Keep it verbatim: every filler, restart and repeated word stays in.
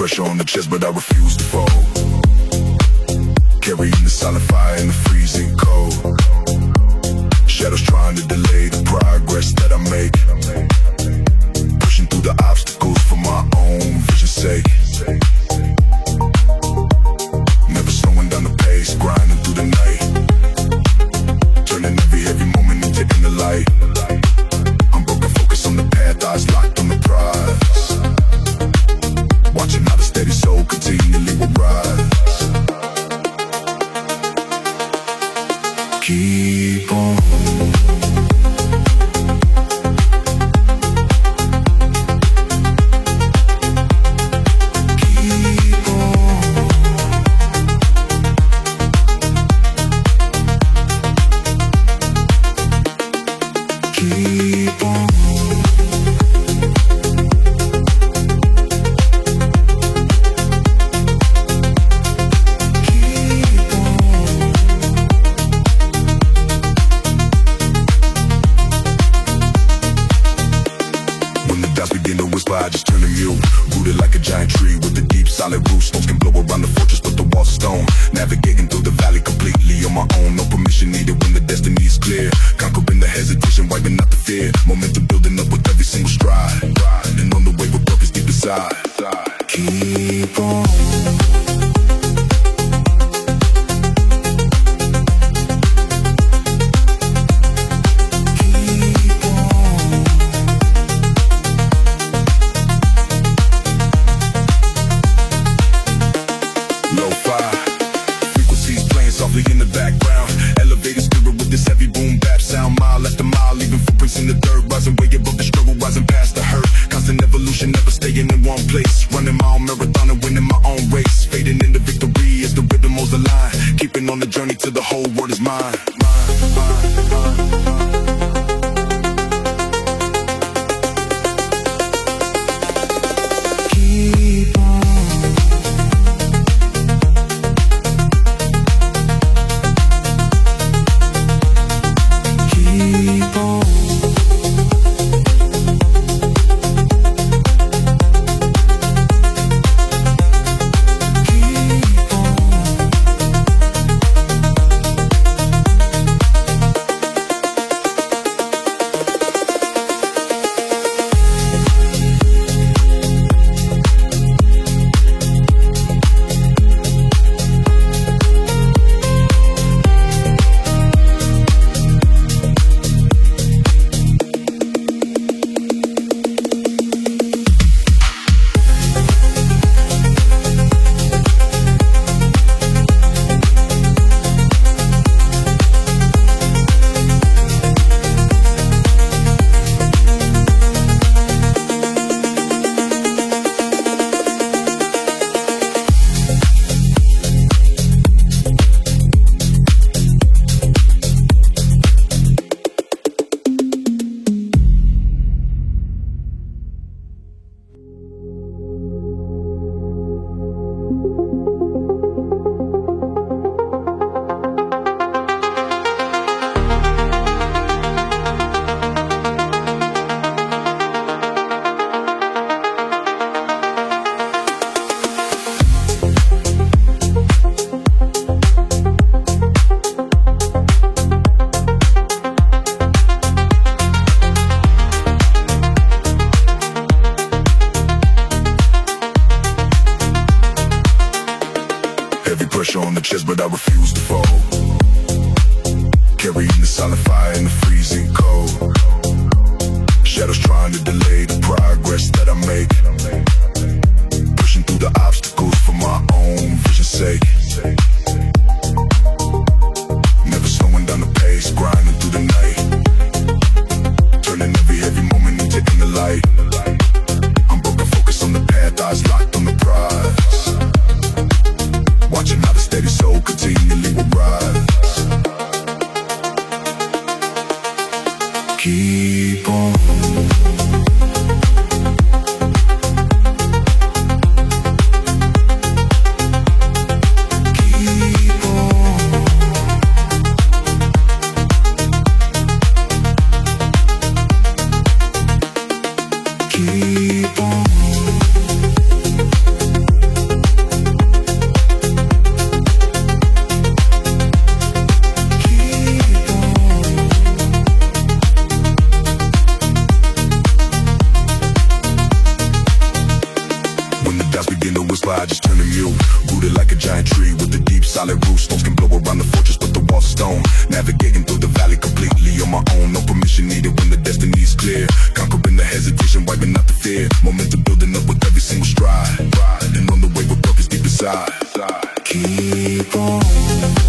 pressure on the chest, but I refuse to fold. Carrying the silent fire in the freezing cold. Shadows trying to delay the progress that I make. Pushing through the obstacles for my own vision's sake. Never slowing down the pace, grinding through the night. Turning every heavy moment into inner light. I'm broken, focus on the path, eyes locked on the prize. Watching how the steady soul continually will rise. Keep on. I just turn to mute. Rooted like a giant tree with a deep solid roots. Smoke can blow around the fortress but the walls are stone. Navigating through the valley completely on my own. No permission needed when the destiny is clear. Conquering the hesitation, wiping out the fear. Momentum building up with every single stride. And on the way with purpose deep inside. Keep on. In the background, elevated spirit with this heavy boom bap sound. Mile after mile, leaving footprints in the dirt. Rising way above the struggle, rising past the hurt. Constant evolution, never staying in one place. Running my own marathon and winning my own race. Fading into victory as the rhythm holds the line. Keeping on the journey till the whole world is mine. Mine, mine, mine, mine. Pressure on the chest, but I refuse to fold. Carrying the silent fire in the freezing cold. Shadows trying to delay the progress that I make. Pushing through the obstacles for my own vision's sake. Never slowing down the pace, grinding through the night. Turning every heavy moment into inner light. I'm broken, focus on the path, eyes locked on the prize. Watching how the steady soul continually will rise. Keep on. Keep on. giant tree with a deep solid roof. Storms can blow around the fortress but the walls of stone. Navigating through the valley completely on my own. No permission needed when the destiny's clear. Conquering the hesitation, wiping out the fear. Momentum building up with every single stride. And on the way with purpose deep inside. Keep on